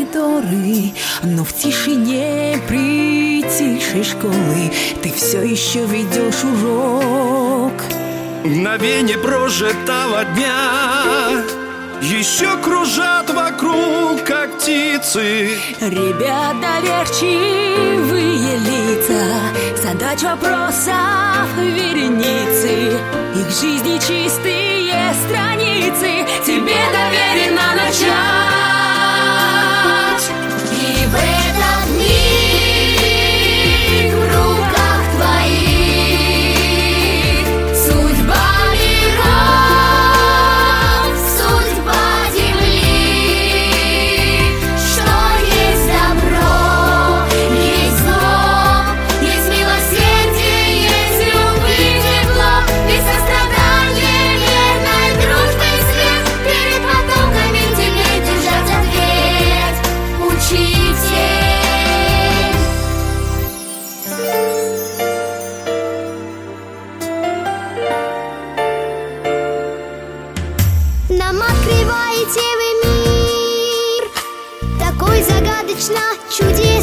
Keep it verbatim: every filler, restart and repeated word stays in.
коридоры, но в тишине притихшей школы ты все еще ведешь урок. Мгновение прожитого дня еще кружат вокруг, как птицы. Ребят, доверчивые лица, задач, вопросов вереницы, их жизни чистые страницы тебе доверено начать. И в этот миг в руках твоих судьба миров, судьба земли. Что есть добро, есть зло, есть милосердие, есть любви, тепло, есть сострадание, верной дружбы свет. Перед потоками тебе держать ответ, учитель. Нам открываете вы мир, такой загадочно чудесный.